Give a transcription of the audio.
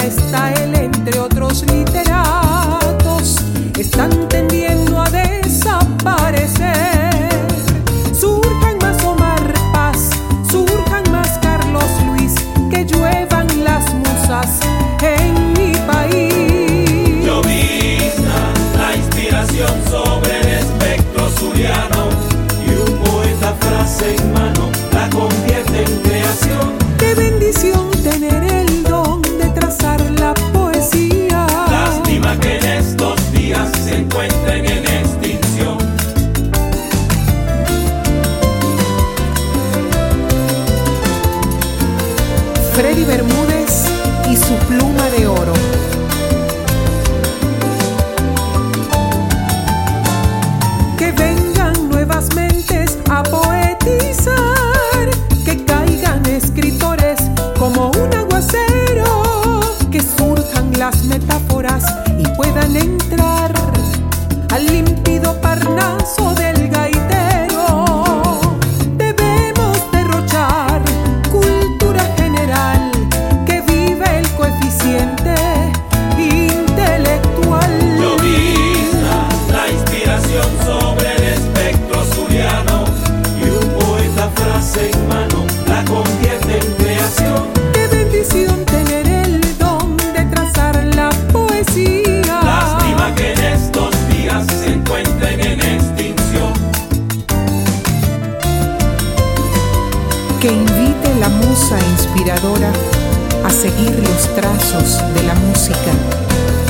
está él entre otros literatos, están tendiendo a desaparecer. Surjan más Omar Paz, surjan más Carlos Luis, que lluevan las musas en mi país. Llovizna la inspiración sobre el espectro zuliano, y un poeta frase en mano la convierte en creación. Qué bendición tener el don de trazar la poesía. Lástima que en estos días se encuentren en extinción. Freddy Bermúdez y su pluma de oro. Que vengan nuevas mentes a poetizar, que caigan escritores como un aguacero, que surjan las metáforas y puedan entrar al límpido Parnaso del gaitero. Debemos derrochar cultura general, que viva el coeficiente intelectual. Llovizna la inspiración sobre el espectro zuliano, y un poeta frase en mano la convierte en creación. Qué bendición tener el don de trazar la poesía. Lástima que en estos días se encuentren en extinción. Que invite la musa inspiradora a seguir los trazos de la música